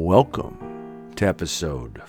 Welcome to episode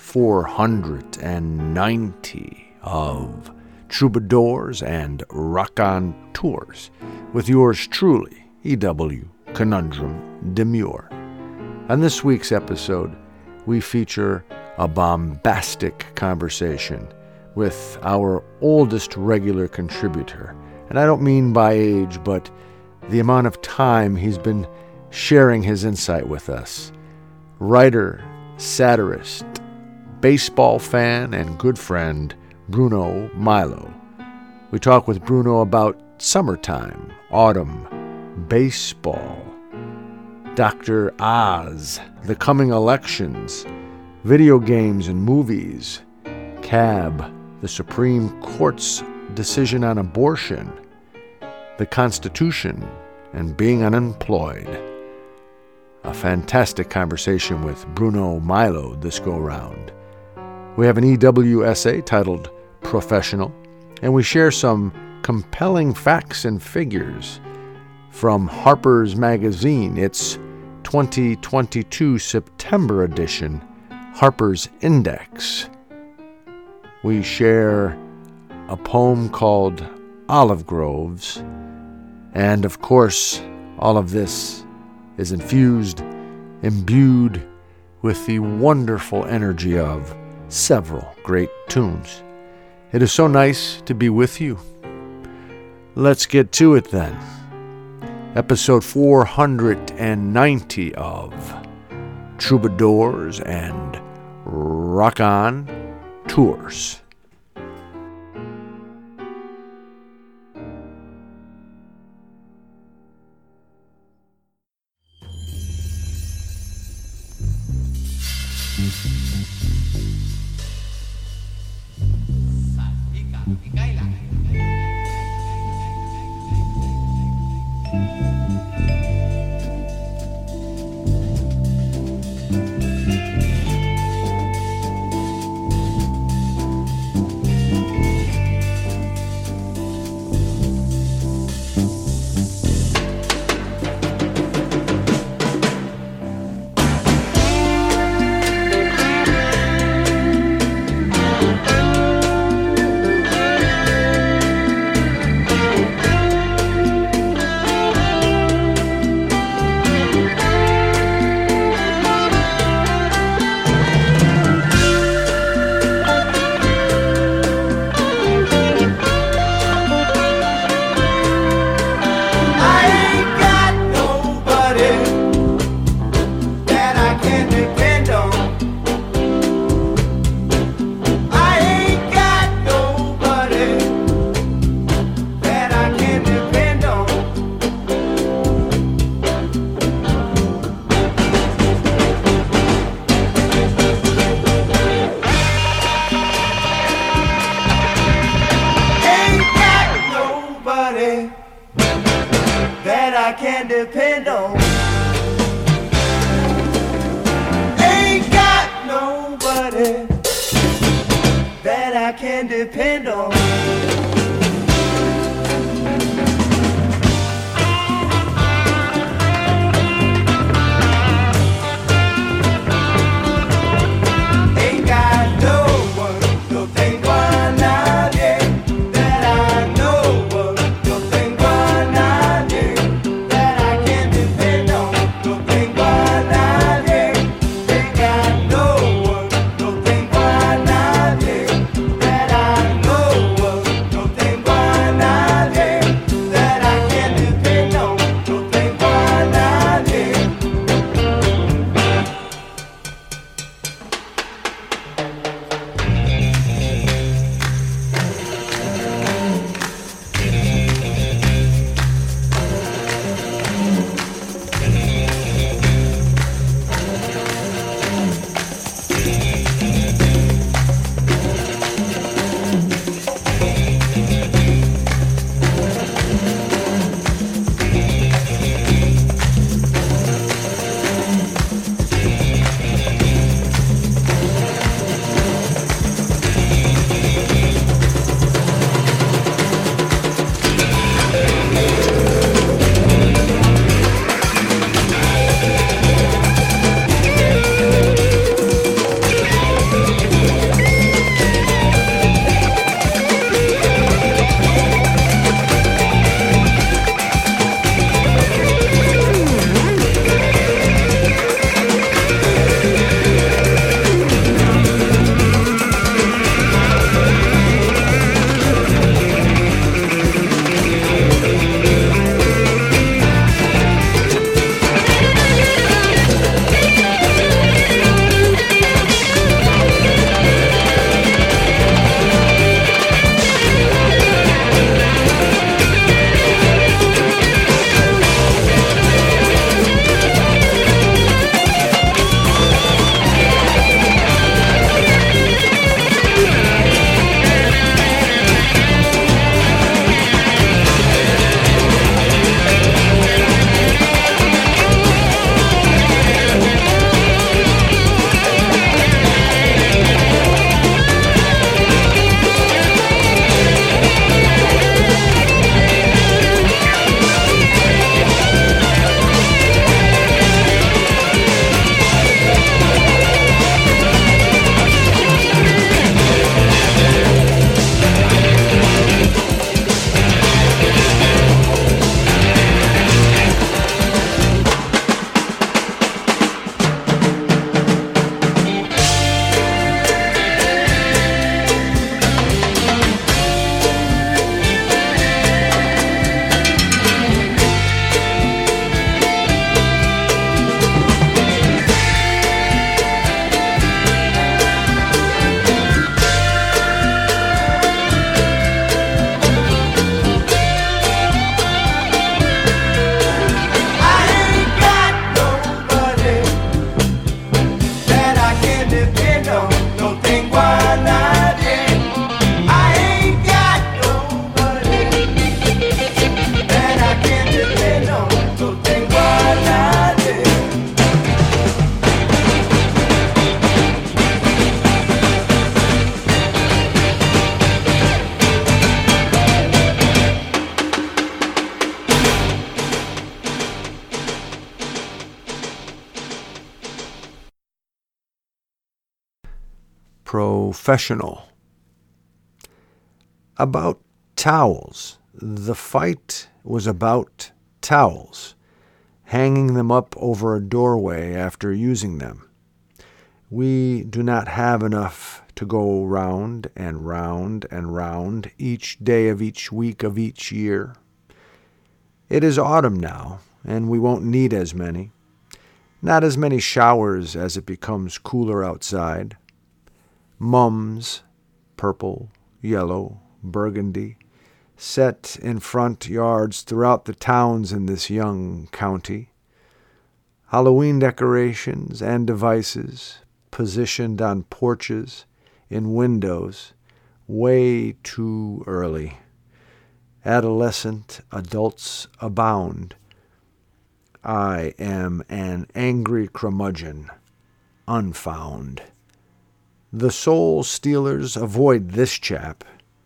490 of Troubadours and Rock-On Tours with yours truly, E.W. Conundrum Demure. On this week's episode, we feature a bombastic conversation with our oldest regular contributor. And I don't mean by age, but the amount of time he's been sharing his insight with us. Writer, satirist, baseball fan, and good friend, Bruno Milo. We talk with Bruno about summertime, autumn, baseball, Dr. Oz, the coming elections, video games and movies, CAB, the Supreme Court's decision on abortion, the Constitution, and being unemployed. A fantastic conversation with Bruno Milo this go-round. We have an EW essay titled Professional, and we share some compelling facts and figures from Harper's Magazine, its 2022 September edition, Harper's Index. We share a poem called Olive Groves, and of course, all of this is imbued with the wonderful energy of several great tunes. It is so nice to be with you. Let's get to it then. Episode 490 of Troubadours and Rock-On Tours. professional. About towels. The fight was about towels, hanging them up over a doorway after using them. We do not have enough to go round and round and round each day of each week of each year. It is autumn now, and we won't need as many. Not as many showers as it becomes cooler outside. Mums, purple, yellow, burgundy, set in front yards throughout the towns in this young county. Halloween decorations and devices positioned on porches, in windows, way too early. Adolescent adults abound. I am an angry curmudgeon, unfound. The soul stealers avoid this chap.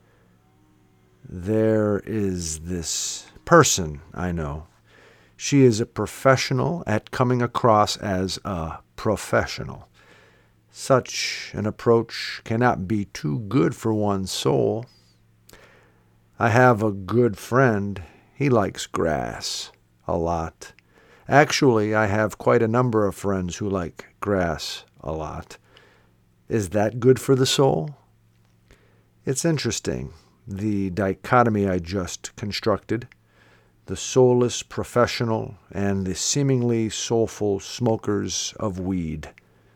There is this person I know. She is a professional at coming across as a professional. Such an approach cannot be too good for one's soul. I have a good friend. He likes grass a lot. Actually, I have quite a number of friends who like grass a lot. Is that good for the soul? It's interesting, the dichotomy I just constructed. The soulless professional and the seemingly soulful smokers of weed.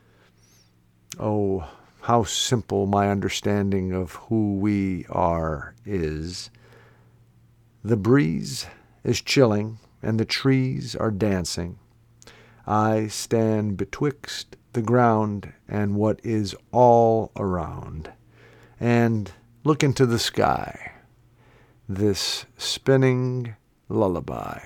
Oh, how simple my understanding of who we are is. The breeze is chilling, and the trees are dancing. I stand betwixt the ground and what is all around, and look into the sky, this spinning lullaby.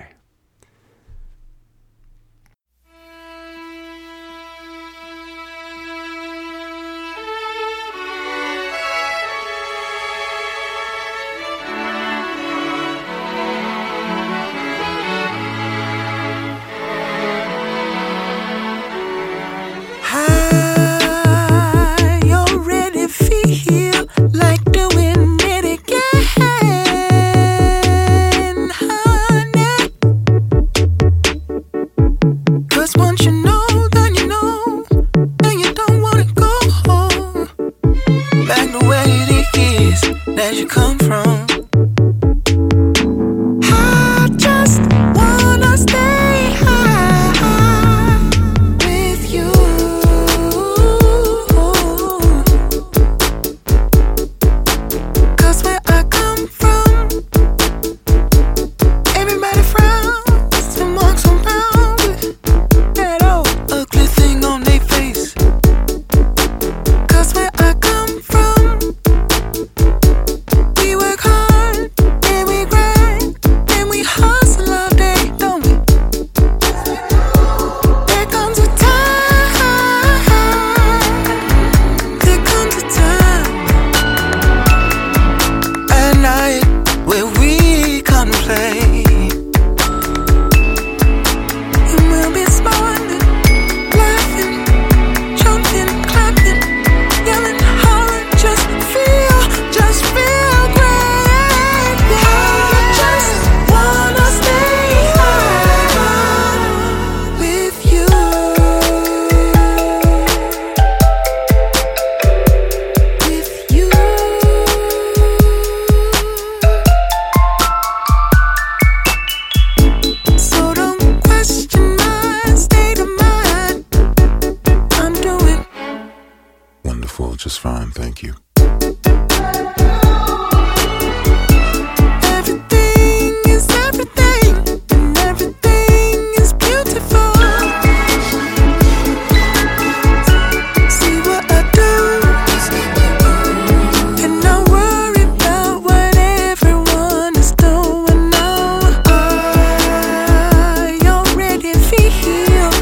Just fine, thank you.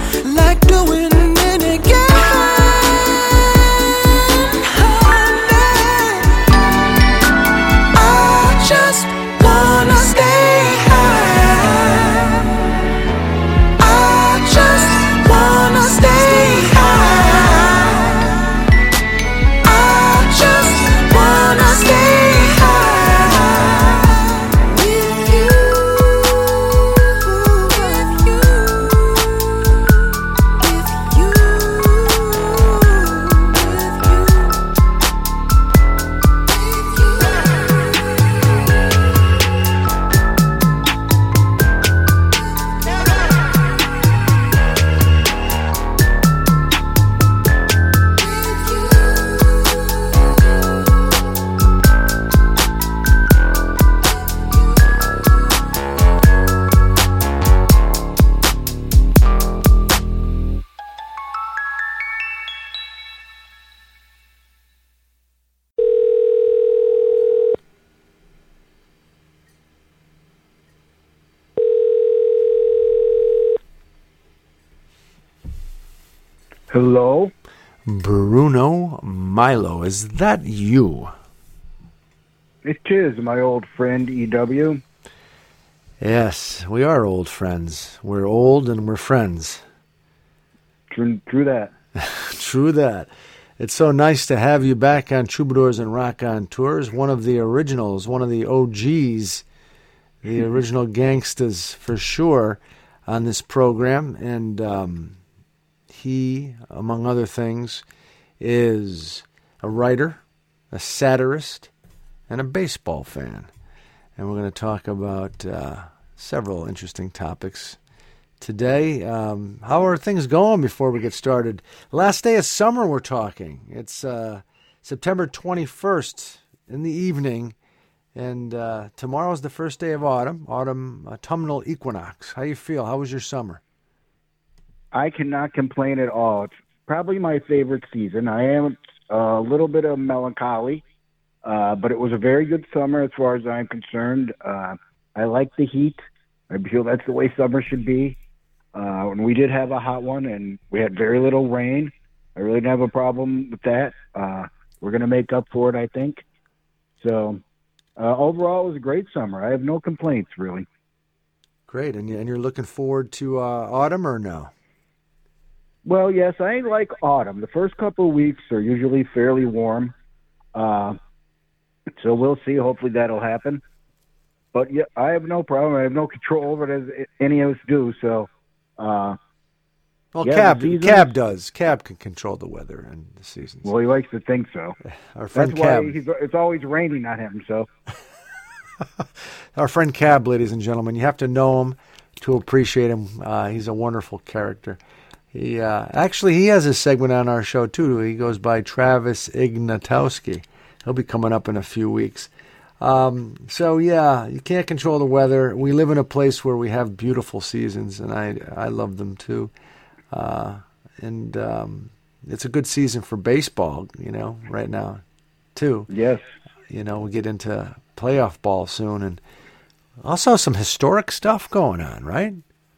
Like doing it again. Hello? Bruno Milo, is that you? It is my old friend EW. Yes, we are old friends. We're old and we're friends. True that. True that. It's so nice to have you back on Troubadours and Rock on Tours, one of the originals, one of the OGs, the original gangsters for sure on this program. And he, among other things, is a writer, a satirist, and a baseball fan. And we're going to talk about several interesting topics today. How are things going before we get started? Last day of summer we're talking. It's September 21st in the evening, and tomorrow's the first day of autumn autumnal equinox. How you feel? How was your summer? I cannot complain at all. It's probably my favorite season. I am a little bit of melancholy, but it was a very good summer as far as I'm concerned. I like the heat. I feel that's the way summer should be. And we did have a hot one, and we had very little rain. I really didn't have a problem with that. We're going to make up for it, I think. So overall, it was a great summer. I have no complaints, really. Great. And you're looking forward to autumn or no? Well, yes, I like autumn. The first couple of weeks are usually fairly warm. So we'll see. Hopefully that'll happen. But yeah, I have no problem. I have no control over it as any of us do. So, well, yeah, Cab does. Cab can control the weather and the seasons. Well, he likes to think so. Our friend That's Cab. why it's always raining on him. So, our friend Cab, ladies and gentlemen, you have to know him to appreciate him. He's a wonderful character. He has a segment on our show too. He goes by Travis Ignatowski. He'll be coming up in a few weeks. So yeah, you can't control the weather. We live in a place where we have beautiful seasons, and I love them too. And it's a good season for baseball, right now too. yes. We get into playoff ball soon, and also some historic stuff going on, right?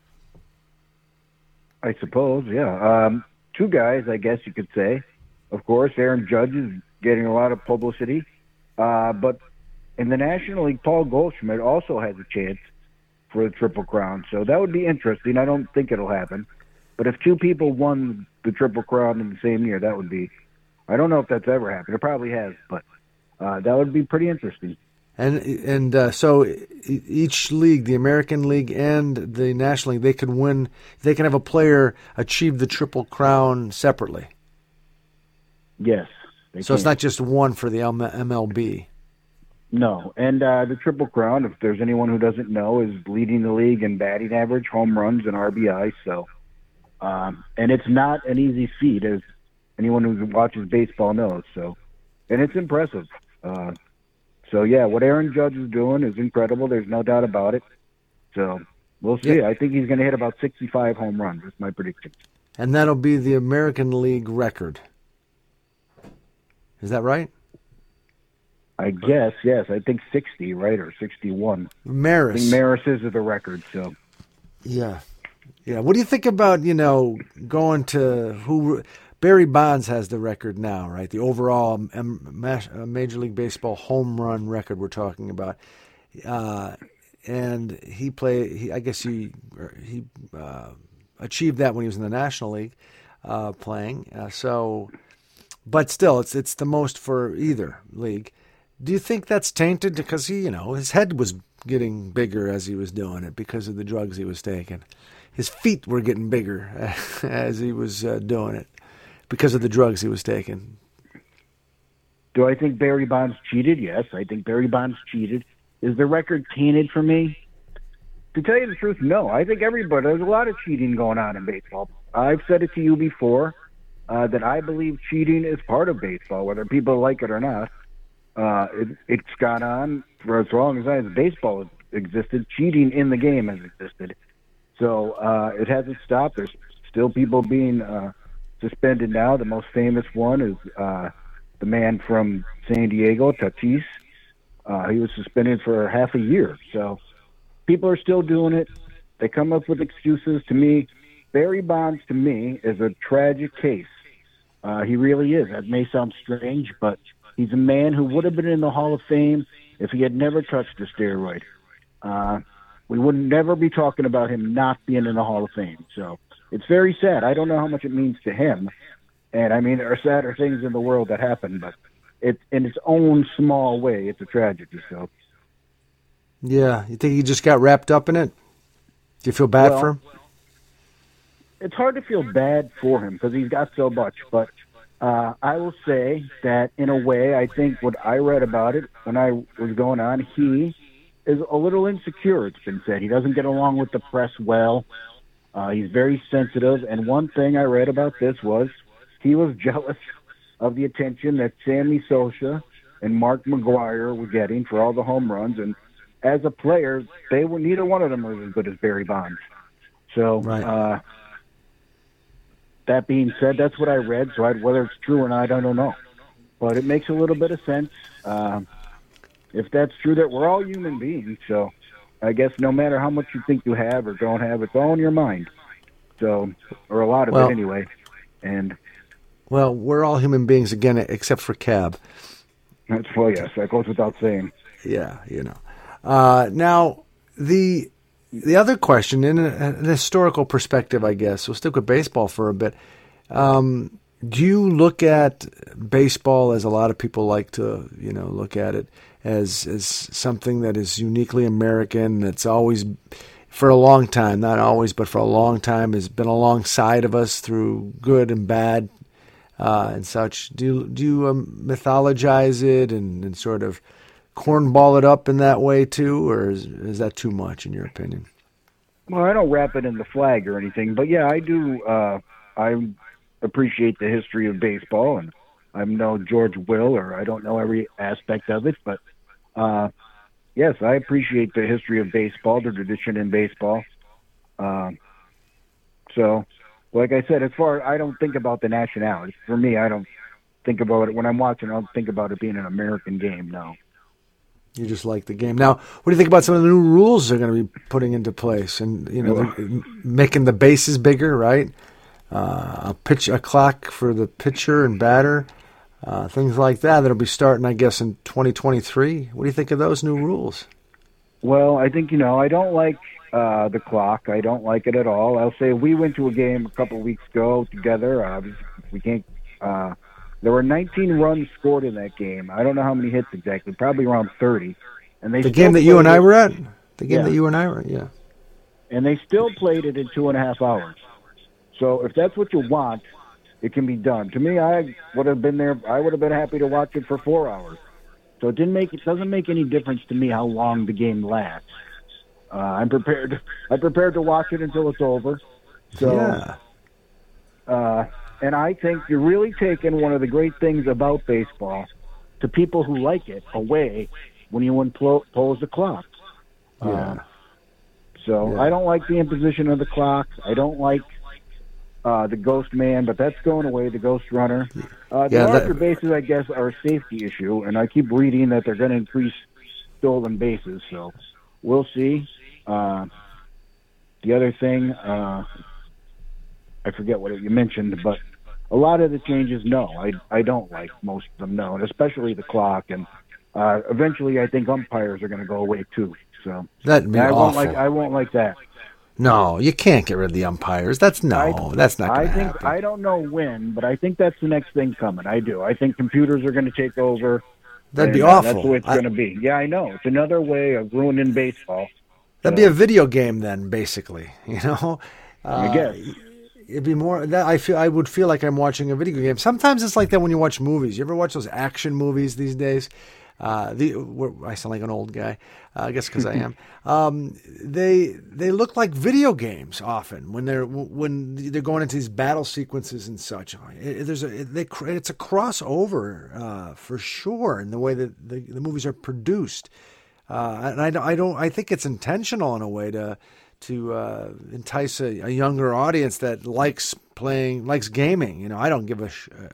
I suppose, yeah. Two guys, I guess you could say. Of course, Aaron Judge is getting a lot of publicity. But in the National League, Paul Goldschmidt also has a chance for the Triple Crown. So that would be interesting. I don't think it'll happen. But if two people won the Triple Crown in the same year, that would be... I don't know if that's ever happened. It probably has, but that would be pretty interesting. And so each league, the American League and the National League, they could win. They can have a player achieve the Triple Crown separately. Yes. So it's not just one for the MLB. No. And the Triple Crown, if there's anyone who doesn't know, is leading the league in batting average, home runs, and RBI. So, and it's not an easy feat, as anyone who watches baseball knows. So, and it's impressive. So, yeah, what Aaron Judge is doing is incredible. There's no doubt about it. So, we'll see. Yeah. I think he's going to hit about 65 home runs. That's my prediction. And that'll be the American League record. Is that right? I guess, yes. I think 60, right, or 61. Maris. I think Maris is the record, so. Yeah. Yeah. What do you think about, going to who... Barry Bonds has the record now, right? The overall Major League Baseball home run record we're talking about, and he achieved that when he was in the National League playing. But still, it's the most for either league. Do you think that's tainted because his head was getting bigger as he was doing it because of the drugs he was taking? His feet were getting bigger as he was doing it. Because of the drugs he was taking. Do I think Barry Bonds cheated? Yes, I think Barry Bonds cheated. Is the record tainted for me? To tell you the truth, no. I think there's a lot of cheating going on in baseball. I've said it to you before that I believe cheating is part of baseball, whether people like it or not. It's gone on for as long as baseball has existed. Cheating in the game has existed. So it hasn't stopped. There's still people being... suspended now. The most famous one is the man from San Diego, Tatis. He was suspended for half a year. So people are still doing it. They come up with excuses. To me, Barry Bonds, to me, is a tragic case. He really is. That may sound strange, but he's a man who would have been in the Hall of Fame if he had never touched a steroid. We would never be talking about him not being in the Hall of Fame. So it's very sad. I don't know how much it means to him. And, I mean, there are sadder things in the world that happen, but in its own small way, it's a tragedy. So, yeah, you think he just got wrapped up in it? Do you feel bad for him? It's hard to feel bad for him because he's got so much, but I will say that in a way, I think what I read about it when I was going on, he is a little insecure, it's been said. He doesn't get along with the press well. He's very sensitive, and one thing I read about this was he was jealous of the attention that Sammy Sosa and Mark McGwire were getting for all the home runs, and as a player, neither one of them were as good as Barry Bonds. So, right. That being said, that's what I read, so whether it's true or not, I don't know. But it makes a little bit of sense. If that's true, that we're all human beings, so I guess no matter how much you think you have or don't have, it's all in your mind. So, or a lot of it anyway. And well, we're all human beings again, except for Cab. Yes, that goes without saying. Yeah, now, the other question, in an historical perspective, I guess, we'll stick with baseball for a bit. Do you look at baseball as a lot of people like to, look at it as something that is uniquely American, that's always, for a long time, not always, but for a long time, has been alongside of us through good and bad and such? Do you mythologize it and sort of cornball it up in that way too, or is that too much in your opinion? Well, I don't wrap it in the flag or anything, but yeah, I do. I appreciate the history of baseball, and I'm no George Will, or I don't know every aspect of it, but yes, I appreciate the history of baseball, the tradition in baseball. So, like I said, I don't think about the nationality. For me, I don't think about it when I'm watching. I don't think about it being an American game. No. You just like the game. Now, what do you think about some of the new rules they're going to be putting into place? And, making the bases bigger, right? A clock for the pitcher and batter, things like that. That'll be starting, I guess, in 2023. What do you think of those new rules? Well, I think, I don't like the clock. I don't like it at all. I'll say we went to a game a couple of weeks ago together. We can't... There were 19 runs scored in that game. I don't know how many hits exactly, probably around 30. And the game that you and I were at? The game that you and I were at, yeah. And they still played it in 2.5 hours. So if that's what you want, it can be done. To me, I would have been there. I would have been happy to watch it for 4 hours. So it doesn't make any difference to me how long the game lasts. I'm prepared to watch it until it's over. So, yeah. And I think you're really taking one of the great things about baseball to people who like it away when you impose the clock. Yeah. I don't like the imposition of the clock. I don't like the ghost man, but that's going away, the ghost runner. The larger bases, I guess, are a safety issue, and I keep reading that they're going to increase stolen bases, so we'll see. The other thing, I forget what you mentioned, but a lot of the changes, no, I don't like most of them, no, and especially the clock. And eventually, I think umpires are going to go away too. So that'd be awful. I won't like that. No, you can't get rid of the umpires. That's not going to happen. I don't know when, but I think that's the next thing coming. I do. I think computers are going to take over. That'd be awful. That's the way it's going to be. Yeah, I know. It's another way of ruining baseball. That'd be a video game then, basically. I guess. It'd be more that I would feel like I'm watching a video game. Sometimes it's like that when you watch movies. You ever watch those action movies these days? I sound like an old guy, I guess because I am. They look like video games often when they're going into these battle sequences and such. It's a crossover for sure in the way that the movies are produced, and I think it's intentional in a way to entice a younger audience that likes gaming. I don't give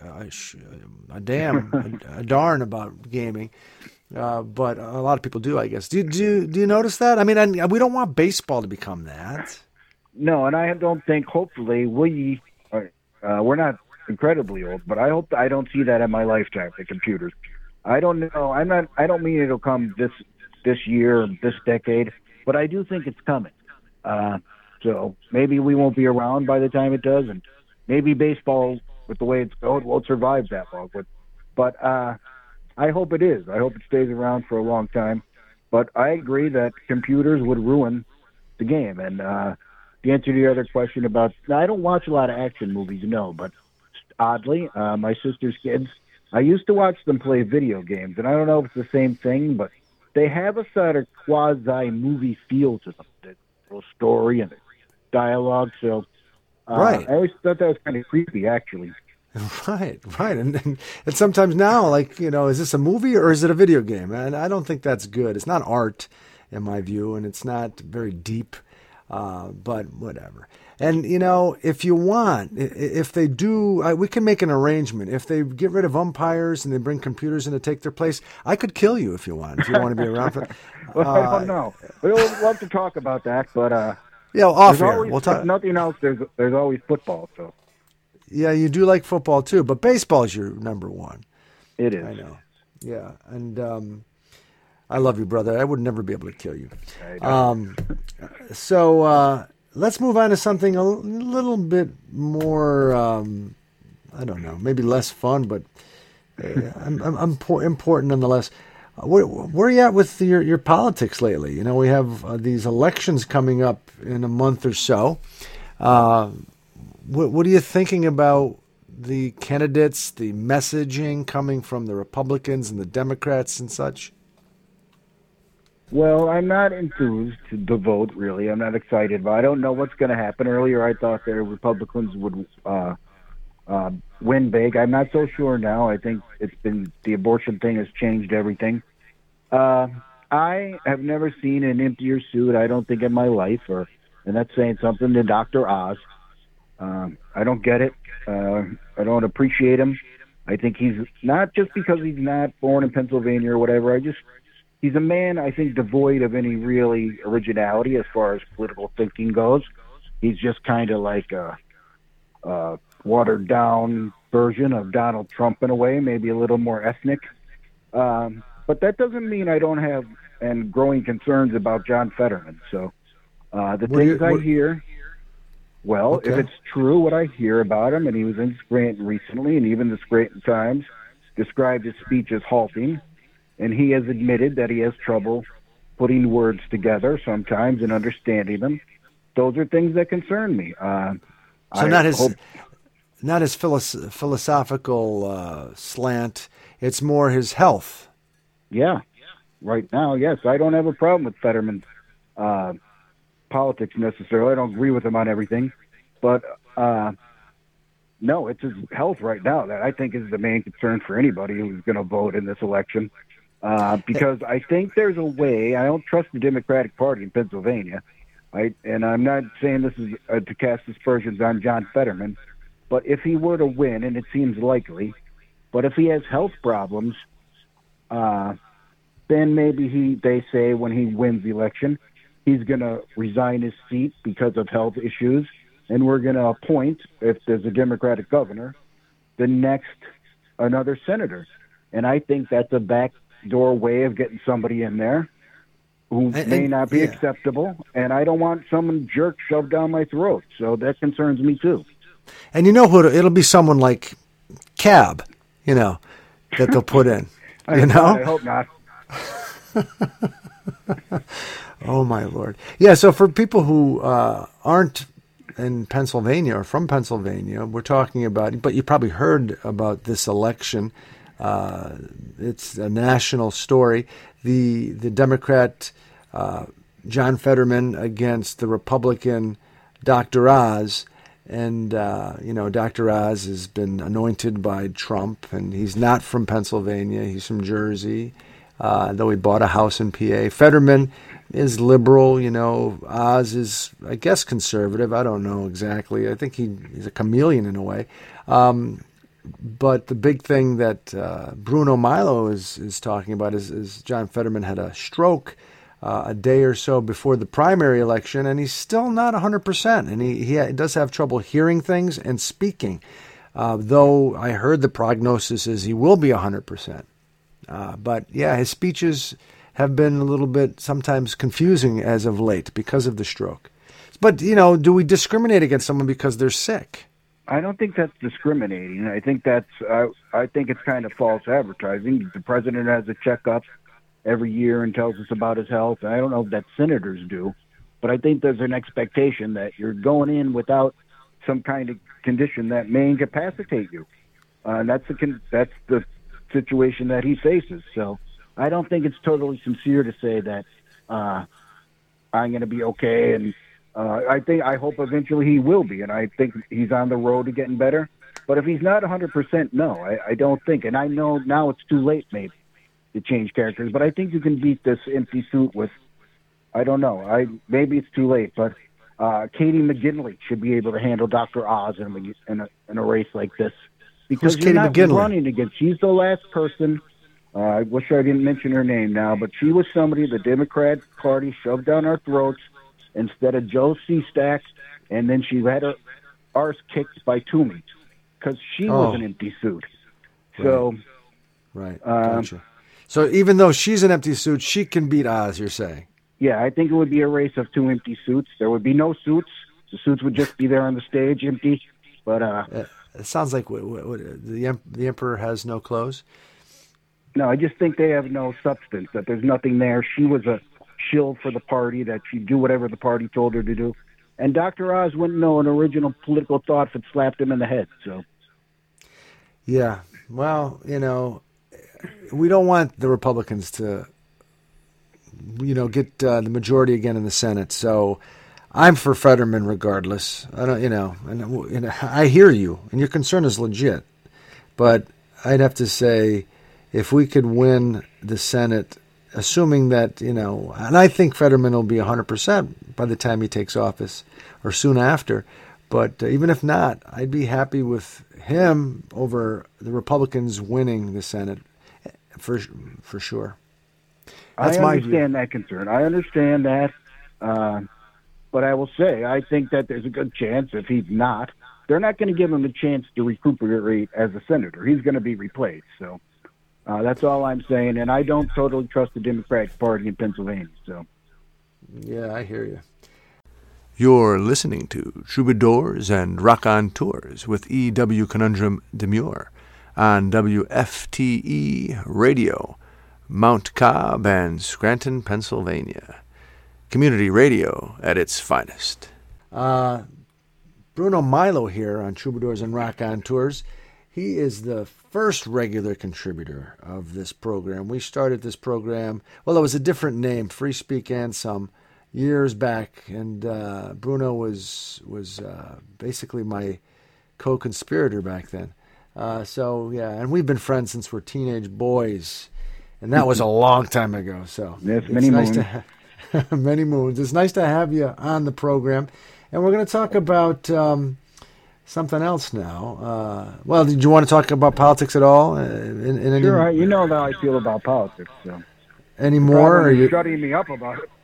a darn about gaming, but a lot of people do, I guess. Do you notice that? I mean, we don't want baseball to become that. No, and I don't think. Hopefully, we're not incredibly old, but I hope I don't see that in my lifetime. The computers. I don't know. I'm not. I don't mean it'll come this year, this decade, but I do think it's coming. So maybe we won't be around by the time it does, and maybe baseball, with the way it's going, won't survive that long. But I hope it is. I hope it stays around for a long time. But I agree that computers would ruin the game. And the answer to your other question about, now, I don't watch a lot of action movies, no, but oddly, my sister's kids, I used to watch them play video games, and I don't know if it's the same thing, but they have a sort of quasi-movie feel to them, the little story and the dialogue. So Right. I always thought that was kind of creepy, actually. Right. And sometimes now, like, is this a movie or is it a video game? And I don't think that's good. It's not art, in my view, and it's not very deep, but whatever. And, if you want, if they do, we can make an arrangement. If they get rid of umpires and they bring computers in to take their place, I could kill you if you want to be around for Well, I don't know. We'll love to talk about that, but off there's air. always, We'll talk. if nothing else, there's always football. So Yeah, you do like football too, but baseball is your number one. it is. I know. Yeah, and I love you, brother. I would never be able to kill you. So let's move on to something a little bit more, I don't know, maybe less fun, but important nonetheless. Where are you at with your politics lately? We have these elections coming up in a month or so. What are you thinking about the candidates, the messaging coming from the Republicans and the Democrats and such? Well, I'm not enthused to vote, really. I'm not excited, but I don't know what's going to happen. Earlier, I thought the Republicans would win big. I'm not so sure now. I think the abortion thing has changed everything. I have never seen an emptier suit, I don't think, in my life, and that's saying something, to Dr. Oz. I don't get it. I don't appreciate him. I think he's not, just because he's not born in Pennsylvania or whatever. He's a man, I think, devoid of any really originality as far as political thinking goes. He's just kind of like a watered down version of Donald Trump in a way, maybe a little more ethnic. But that doesn't mean I don't have growing concerns about John Fetterman. So I hear, Okay. if it's true what I hear about him, and he was in Scranton recently, and even the Scranton Times described his speech as halting, and he has admitted that he has trouble putting words together sometimes and understanding them. Those are things that concern me. So not his philosophical slant. It's more his health. Yeah, right now, yes. I don't have a problem with Fetterman's politics necessarily. I don't agree with him on everything. But, no, it's his health right now that I think is the main concern for anybody who's going to vote in this election. Because I think there's a way. I don't trust the Democratic Party in Pennsylvania. And I'm not saying this is to cast aspersions on John Fetterman, but if he were to win, and it seems likely, but if he has health problems, then maybe they say when he wins the election, he's going to resign his seat because of health issues, and we're going to appoint, if there's a Democratic governor, another senator. And I think that's a backdoor way of getting somebody in there who may not be acceptable, and I don't want some jerk shoved down my throat. So that concerns me too. And it'll be someone like Cab, that they'll put in. I hope not. Oh, my Lord. Yeah, so for people who aren't in Pennsylvania or from Pennsylvania, we're talking about, but you probably heard about this election. It's a national story. The Democrat John Fetterman against the Republican Dr. Oz. And, Dr. Oz has been anointed by Trump, and he's not from Pennsylvania. He's from Jersey, though he bought a house in PA. Fetterman is liberal. Oz is, I guess, conservative. I don't know exactly. I think he's a chameleon in a way. But the big thing that Bruno Milo is talking about is John Fetterman had a stroke a day or so before the primary election, and he's still not 100%. And he does have trouble hearing things and speaking, though I heard the prognosis is he will be 100%. But yeah, his speeches have been a little bit sometimes confusing as of late because of the stroke. But, do we discriminate against someone because they're sick? I don't think that's discriminating. I think I think it's kind of false advertising. The president has a checkup every year and tells us about his health. I don't know if that senators do, but I think there's an expectation that you're going in without some kind of condition that may incapacitate you. And that's the situation that he faces. So I don't think it's totally sincere to say that I'm going to be okay. And I hope eventually he will be, and I think he's on the road to getting better. But if he's not 100%, no, I don't think. And I know now it's too late, maybe, to change characters. But I think you can beat this empty suit with, I don't know. Maybe it's too late, but Katie McGinley should be able to handle Dr. Oz in a race like this. Because Who's you're Katie not McGinley? running against. She's the last person. I wish I didn't mention her name now, but she was somebody the Democrat Party shoved down our throats instead of Joe Stack, and then she had her arse kicked by Toomey because she was an empty suit. So, right. Gotcha. So even though she's an empty suit, she can beat Oz, you're saying? Yeah, I think it would be a race of two empty suits. There would be no suits. The suits would just be there on the stage, empty. But it sounds like the emperor has no clothes. No, I just think they have no substance, that there's nothing there. She was a shill for the party, that she'd do whatever the party told her to do. And Dr. Oz wouldn't know an original political thought if it slapped him in the head. So, yeah, well, we don't want the Republicans to, get the majority again in the Senate. So I'm for Fetterman regardless. I don't, and I hear you, and your concern is legit. But I'd have to say, if we could win the Senate, assuming that, and I think Fetterman will be 100% by the time he takes office or soon after. But even if not, I'd be happy with him over the Republicans winning the Senate for sure. That's I my view. understand that concern. I understand that. But I will say, I think that there's a good chance if he's not, they're not going to give him a chance to recuperate as a senator. He's going to be replaced. So that's all I'm saying. And I don't totally trust the Democratic Party in Pennsylvania. So, yeah, I hear you. You're listening to Troubadours and Raconteurs with E.W. Conundrum Demure on WFTE Radio, Mount Cobb and Scranton, Pennsylvania. Community radio at its finest. Bruno Milo here on Troubadours and Raconteurs. He is the first regular contributor of this program. We started this program, well, it was a different name, Free Speak and Some, years back, and Bruno was basically my co-conspirator back then. So yeah, and we've been friends since we're teenage boys, and that was a long time ago. So yes, many moons. Many moons. It's nice to have you on the program, and we're going to talk about something else now. Well, did you want to talk about politics at all? Sure, you know how I feel about politics. So. Any more? Or you shutting me up about it?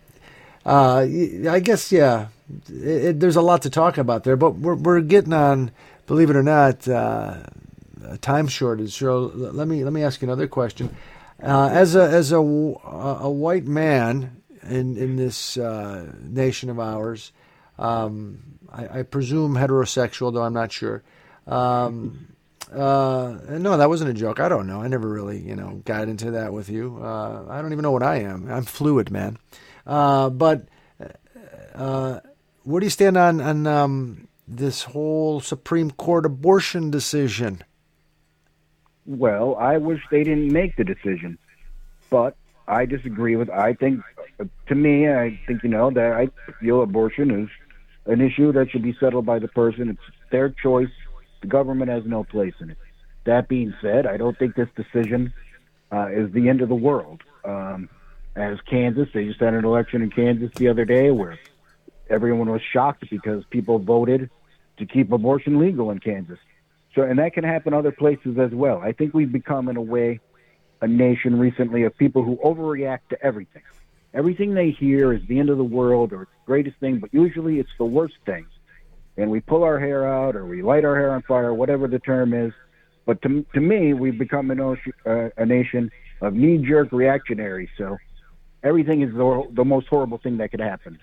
I guess, yeah. There's a lot to talk about there, but we're getting on, believe it or not, a time shortage. So let me ask you another question. As a white man in this nation of ours, I presume heterosexual, though I'm not sure. No, that wasn't a joke. I don't know. I never really, got into that with you. I don't even know what I am. I'm fluid, man. But where do you stand on this whole Supreme Court abortion decision? Well, I wish they didn't make the decision, but I disagree with. I think, to me, I think that I feel abortion is an issue that should be settled by the person. It's their choice. The government has no place in it. That being said, I don't think this decision is the end of the world. As Kansas, they just had an election in Kansas the other day where everyone was shocked because people voted to keep abortion legal in Kansas. So, and that can happen other places as well. I think we've become, in a way, a nation recently of people who overreact to everything. everything they hear is the end of the world or it's the greatest thing, but usually it's the worst thing. And we pull our hair out or we light our hair on fire, whatever the term is. But to me, we've become a nation of knee-jerk reactionaries. So everything is the most horrible thing that could happen.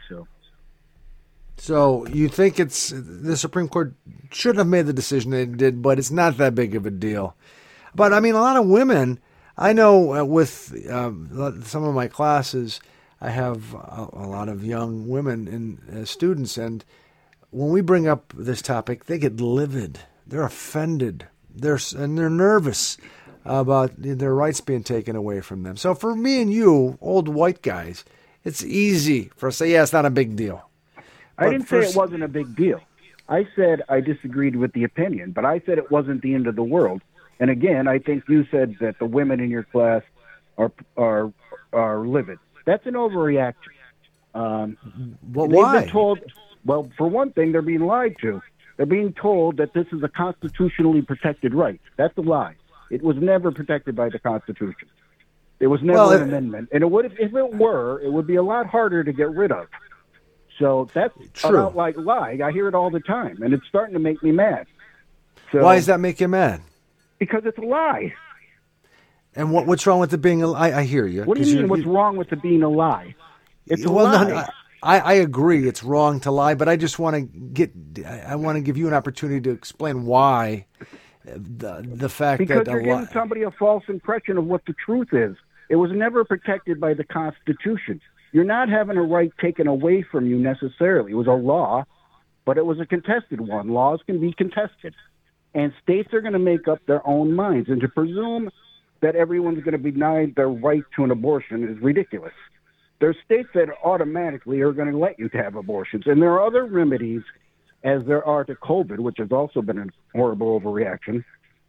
So you think the Supreme Court should have made the decision they did, but it's not that big of a deal. But, I mean, a lot of women, I know with some of my classes, I have a lot of young women and students, and when we bring up this topic, they get livid. They're offended. They're nervous about their rights being taken away from them. So for me and you, old white guys, it's easy for us to say, yeah, it's not a big deal. I didn't say it wasn't a big deal. I said I disagreed with the opinion, but I said it wasn't the end of the world. And again, I think you said that the women in your class are livid. That's an overreaction. Well, why? Been told, well, for one thing, they're being lied to. They're being told that this is a constitutionally protected right. That's a lie. It was never protected by the Constitution. It was never an amendment. And if it were, it would be a lot harder to get rid of. So that's an outright lie. I hear it all the time, and it's starting to make me mad. So, why does that make you mad? Because it's a lie. And what's wrong with it being a lie? I hear you. What do you mean what's wrong with it being a lie? It's a lie. No, I agree it's wrong to lie, but I just want to give you an opportunity to explain why the fact because that you're giving somebody a false impression of what the truth is. It was never protected by the Constitution. You're not having a right taken away from you necessarily. It was a law, but it was a contested one. Laws can be contested. And states are going to make up their own minds. And to presume that everyone's going to be denied their right to an abortion is ridiculous. There's states that automatically are going to let you have abortions. And there are other remedies, as there are to COVID, which has also been a horrible overreaction,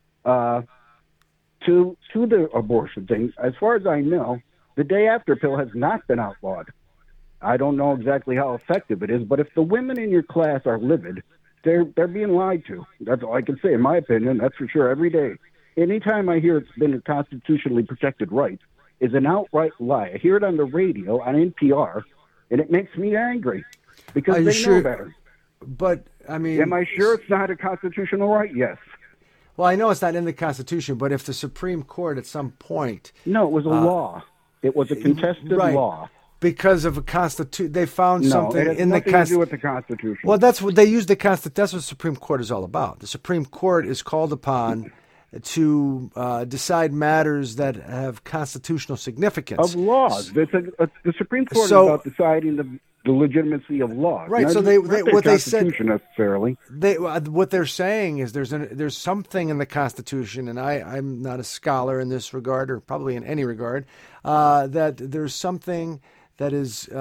to the abortion thing. As far as I know, the day after pill has not been outlawed. I don't know exactly how effective it is, but if the women in your class are livid, they're being lied to. That's all I can say, in my opinion. That's for sure. Every day, anytime I hear it's been a constitutionally protected right, is an outright lie. I hear it on the radio, on NPR, and it makes me angry because they know better. But, I mean... Am I sure it's not a constitutional right? Yes. Well, I know it's not in the Constitution, but if the Supreme Court at some point... No, it was a law. It was a contested law. Because of a Constitution, they found something in the Constitution. Nothing to do with the Constitution. Well, that's what they use the Constitution. That's what the Supreme Court is all about. The Supreme Court is called upon to decide matters that have constitutional significance. Of laws. The Supreme Court is about deciding the legitimacy of laws. Right. Not, so what they said necessarily. What they're saying is there's something in the Constitution, and I'm not a scholar in this regard, or probably in any regard, that there's something that is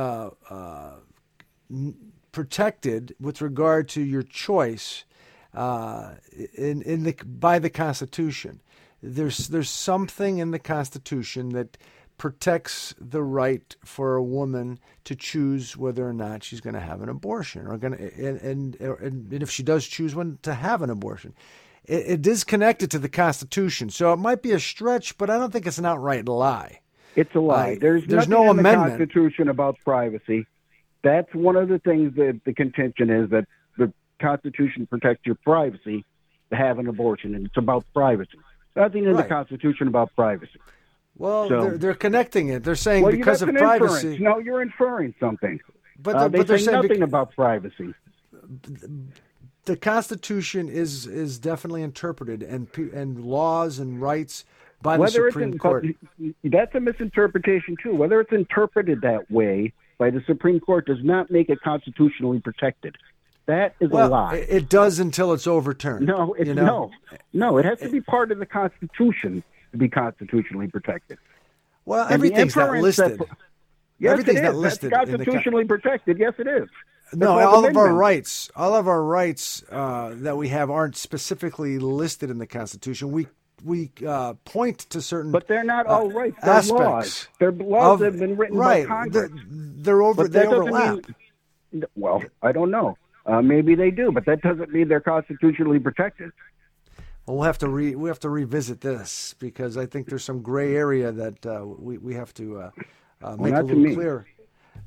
protected with regard to your choice by the Constitution. There's something in the Constitution that protects the right for a woman to choose whether or not she's going to have an abortion, and if she does choose one, to have an abortion. It is connected to the Constitution, so it might be a stretch, but I don't think it's an outright lie. It's a lie. There's nothing no in amendment. The Constitution about privacy. That's one of the things that the contention is, that the Constitution protects your privacy to have an abortion, and it's about privacy. Nothing in the Constitution about privacy. Well, they're connecting it. They're saying because of privacy. Inference. No, you're inferring something. But they're saying nothing about privacy. The Constitution is definitely interpreted, and laws and rights by the Supreme Court. That's a misinterpretation too. Whether it's interpreted that way by the Supreme Court does not make it constitutionally protected. That is a lie. It does until it's overturned. No, it has to be part of the Constitution to be constitutionally protected. Well, everything's not listed. Yes, everything's it is. not listed. That's constitutionally protected. Yes, it is. No, all of our rights that we have aren't specifically listed in the Constitution. We point to certain, but they're not all rights. They're aspects. Laws. They're laws that have been written by Congress. They overlap. Well, I don't know. Maybe they do, but that doesn't mean they're constitutionally protected. Well, we have to revisit this, because I think there's some gray area that we have to make a little clearer.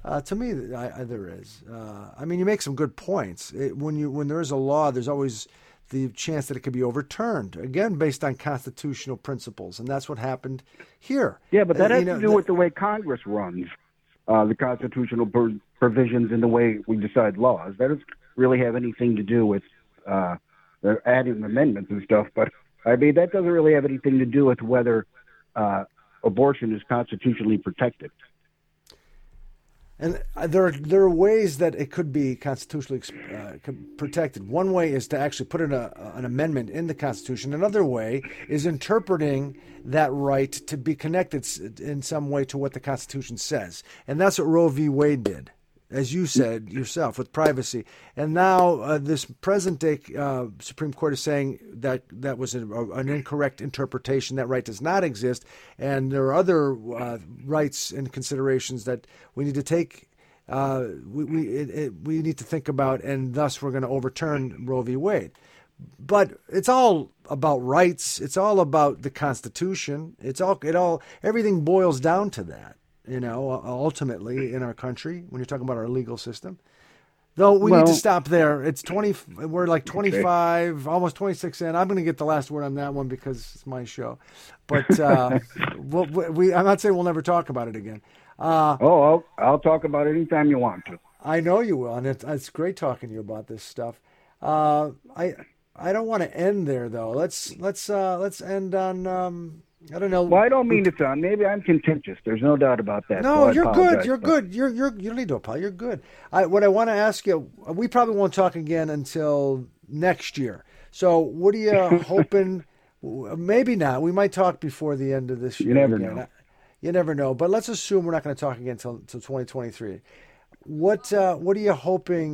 To me, there is. I mean, you make some good points. When there is a law, there's always the chance that it could be overturned, again, based on constitutional principles. And that's what happened here. Yeah, but that has to do with the way Congress runs, the constitutional provisions and the way we decide laws. That doesn't really have anything to do with adding amendments and stuff. But, I mean, that doesn't really have anything to do with whether abortion is constitutionally protected. And there are ways that it could be constitutionally protected. One way is to actually put in an amendment in the Constitution. Another way is interpreting that right to be connected in some way to what the Constitution says. And that's what Roe v. Wade did, as you said yourself, with privacy. And now this present-day Supreme Court is saying that that was an incorrect interpretation. That right does not exist. And there are other rights and considerations that we need to take, we need to think about, and thus we're going to overturn Roe v. Wade. But it's all about rights. It's all about the Constitution. Everything boils down to that. Ultimately in our country, when you're talking about our legal system. Though we need to stop there. It's 20. We're like 25, almost 26 in. I'm going to get the last word on that one because it's my show. But I'm not saying we'll never talk about it again. I'll talk about it anytime you want to. I know you will, and it's great talking to you about this stuff. I don't want to end there though. Let's end on. I don't know. Well, I don't mean to sound. Maybe I'm contentious. There's no doubt about that. No, you're good. You're good. You don't need to apologize. You're good. What I want to ask you, we probably won't talk again until next year. So, what are you hoping? Maybe not. We might talk before the end of this year. You never know. You never know. But let's assume we're not going to talk again until 2023. What are you hoping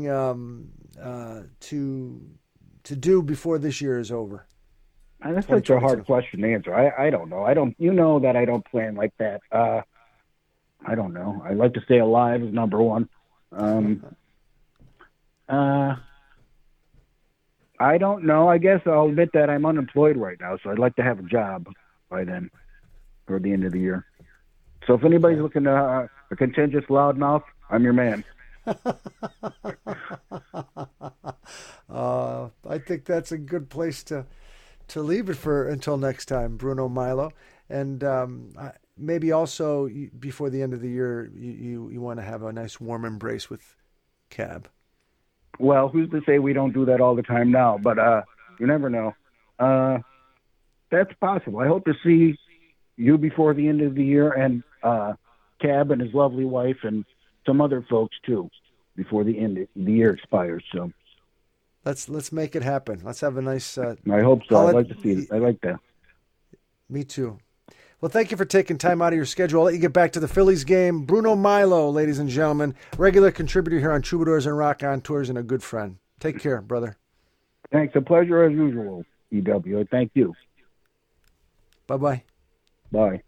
to do before this year is over? That's such a hard question to answer. I don't know. You know that I don't plan like that. I don't know. I like to stay alive is number one. I don't know. I guess I'll admit that I'm unemployed right now, so I'd like to have a job by then, or the end of the year. So if anybody's looking to a contentious loudmouth, I'm your man. I think that's a good place to leave it until next time, Bruno Milo. And maybe also before the end of the year, you want to have a nice warm embrace with Cab. Well, who's to say we don't do that all the time now? But you never know. That's possible. I hope to see you before the end of the year, and Cab and his lovely wife and some other folks too before the end of the year expires. So let's make it happen. Let's have a nice. I hope so. I'd like to see it. I like that. Me too. Well, thank you for taking time out of your schedule. I'll let you get back to the Phillies game. Bruno Milo, ladies and gentlemen, regular contributor here on Troubadours and Rock on Tours, and a good friend. Take care, brother. Thanks. A pleasure as usual, EW. Thank you. Bye-bye. Bye.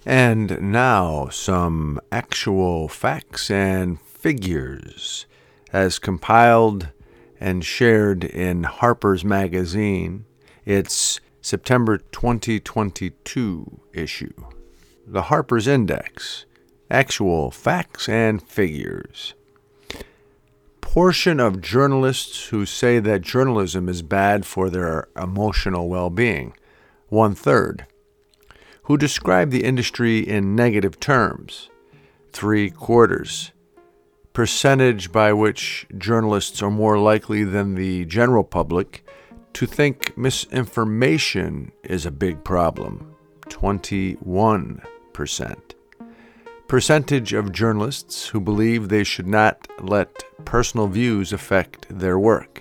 And now some actual facts and figures as compiled and shared in Harper's Magazine, its September 2022 issue. The Harper's Index, actual facts and figures. Portion of journalists who say that journalism is bad for their emotional well-being, 1/3. Who describe the industry in negative terms, 3/4. Percentage by which journalists are more likely than the general public to think misinformation is a big problem, 21%. Percentage of journalists who believe they should not let personal views affect their work,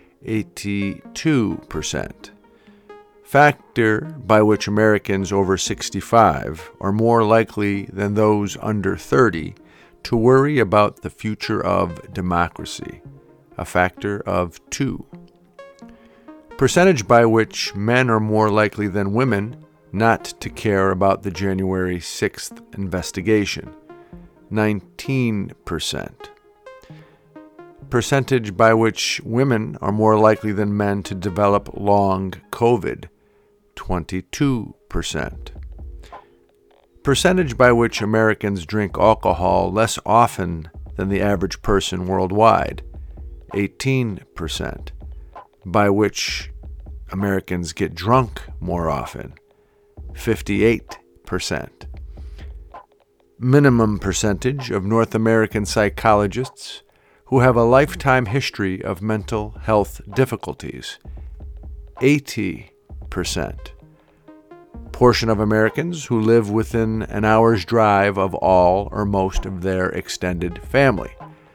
82%. Factor by which Americans over 65 are more likely than those under 30 to worry about the future of democracy, a factor of 2. Percentage by which men are more likely than women not to care about the January 6th investigation, 19%. Percentage by which women are more likely than men to develop long COVID, 22%. Percentage by which Americans drink alcohol less often than the average person worldwide, 18%. By which Americans get drunk more often, 58%. Minimum percentage of North American psychologists who have a lifetime history of mental health difficulties, 80%. Portion of Americans who live within an hour's drive of all or most of their extended family,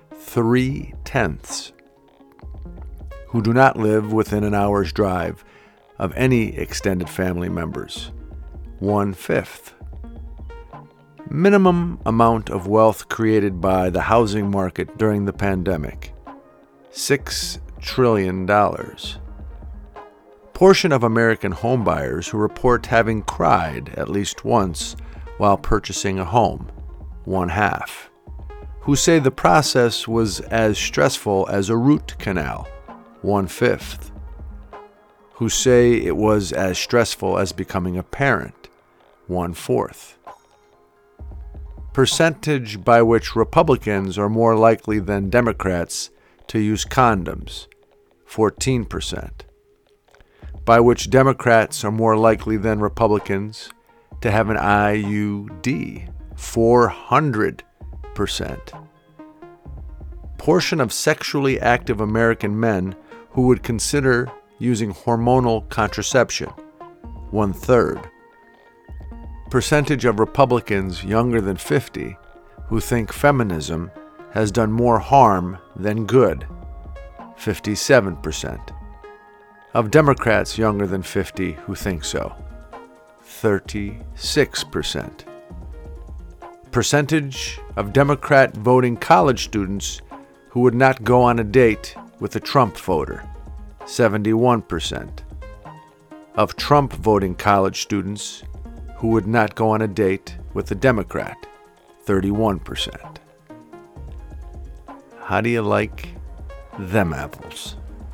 3/10. Who do not live within an hour's drive of any extended family members, 1/5. Minimum amount of wealth created by the housing market during the pandemic, $6 trillion. Portion of American homebuyers who report having cried at least once while purchasing a home, 1/2. Who say the process was as stressful as a root canal, 1/5. Who say it was as stressful as becoming a parent, 1/4. Percentage by which Republicans are more likely than Democrats to use condoms, 14%. By which Democrats are more likely than Republicans to have an IUD, 400%. Portion of sexually active American men who would consider using hormonal contraception, 1/3. Percentage of Republicans younger than 50 who think feminism has done more harm than good, 57%. Of Democrats younger than 50 who think so, 36%. Percentage of Democrat voting college students who would not go on a date with a Trump voter, 71%. Of Trump voting college students who would not go on a date with a Democrat, 31%. How do you like them apples?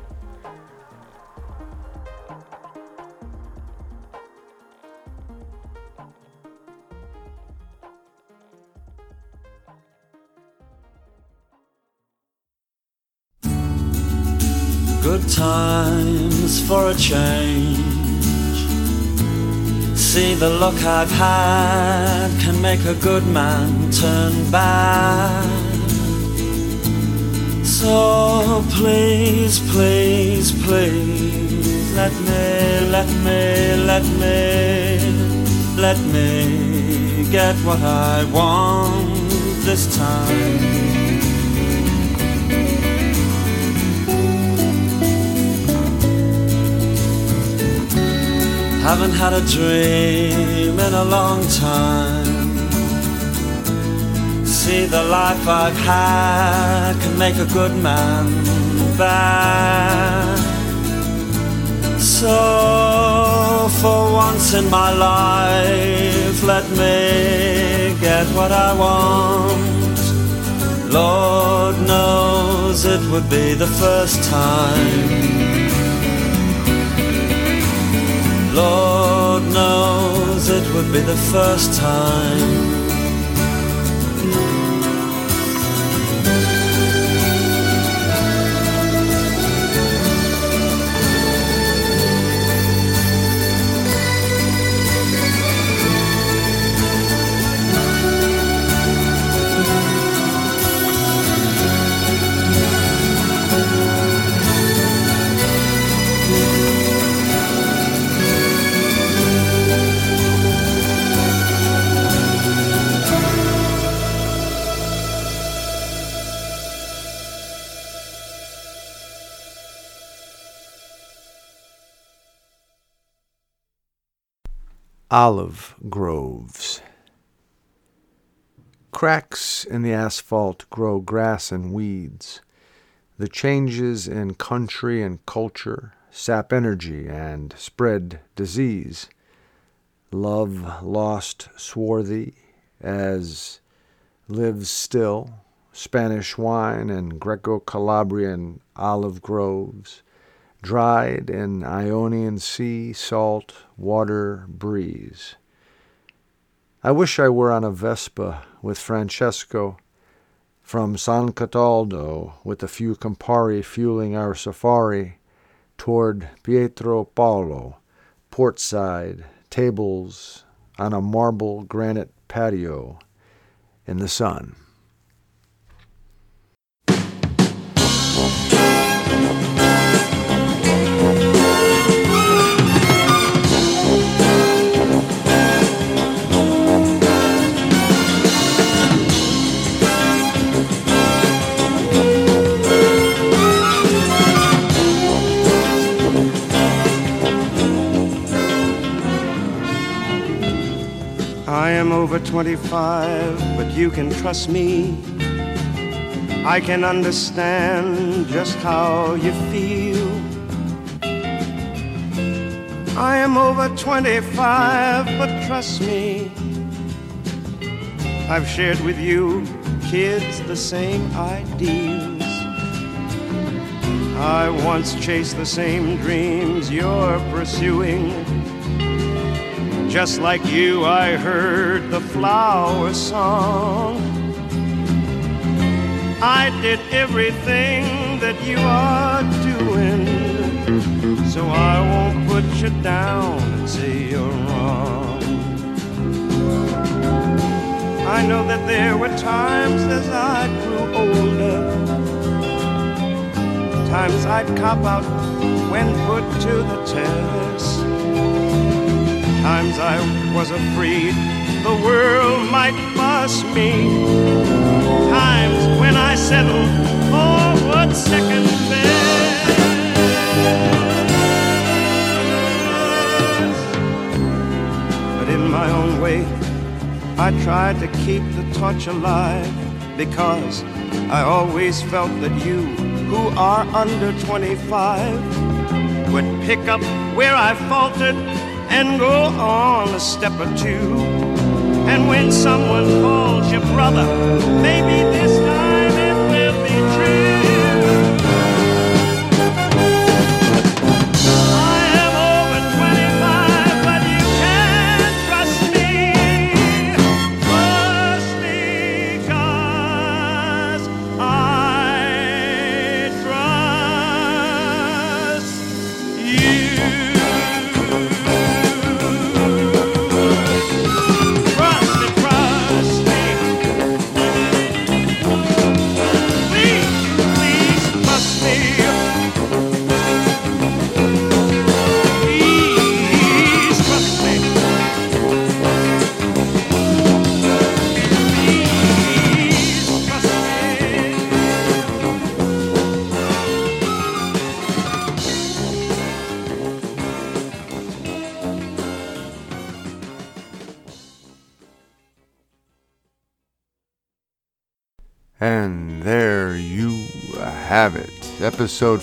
Good times for a change. See, the luck I've had can make a good man turn bad. So please, please, please, let me get what I want this time. Haven't had a dream in a long time. See, the life I've had can make a good man bad. So for once in my life, youth let me get what I want. Lord knows it would be the first time. Lord knows it would be the first time. Olive groves. Cracks in the asphalt grow grass and weeds. The changes in country and culture sap energy and spread disease. Love lost swarthy as lives still, Spanish wine and Greco-Calabrian olive groves, dried in Ionian sea, salt, water, breeze. I wish I were on a Vespa with Francesco from San Cataldo, with a few Campari fueling our safari toward Pietro Paolo, portside, tables on a marble granite patio in the sun. I am over 25, but you can trust me. I can understand just how you feel. I am over 25, but trust me, I've shared with you, kids, the same ideals. I once chased the same dreams you're pursuing. Just like you, I heard the flower song. I did everything that you are doing, so I won't put you down and say you're wrong. I know that there were times as I grew older, times I'd cop out when put to the test. Times I was afraid the world might bust me. Times when I settled for second best. But in my own way, I tried to keep the torch alive, because I always felt that you, who are under 25, would pick up where I faltered and go on a step or two. And when someone calls you brother, maybe this time it will be true. I am over 25, but you can't trust me. Just because I trust you. And there you have it, episode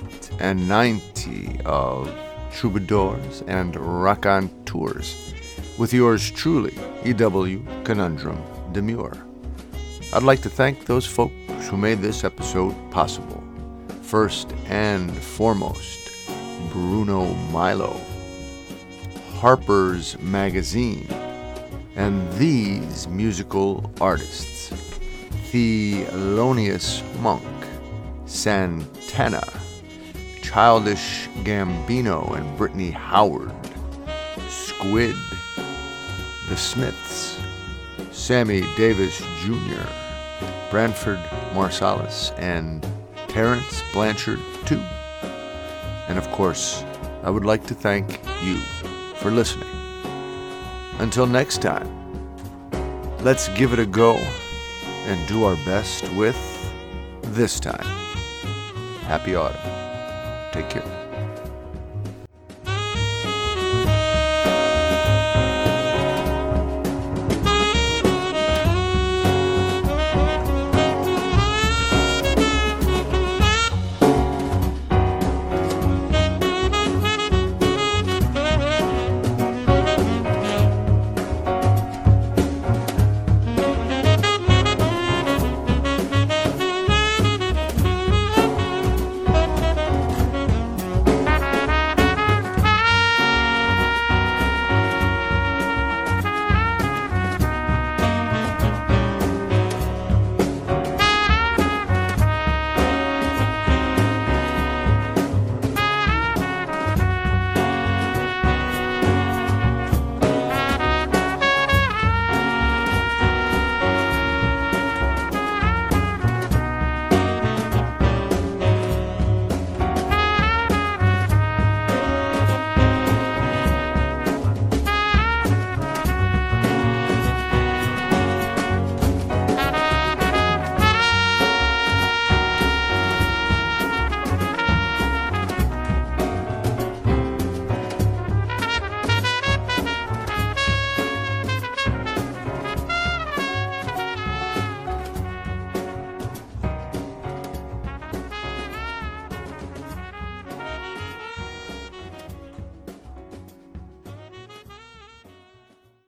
490 of Troubadours and Raconteurs with yours truly, E.W. Conundrum Demure. I'd like to thank those folks who made this episode possible. First and foremost, Bruno Milo, Harper's Magazine, and these musical artists: Thelonious Monk, Santana, Childish Gambino and Brittany Howard, Squid, The Smiths, Sammy Davis Jr., Branford Marsalis, and Terrence Blanchard, too. And of course, I would like to thank you for listening. Until next time, let's give it a go and do our best with this time. Happy autumn. Take care.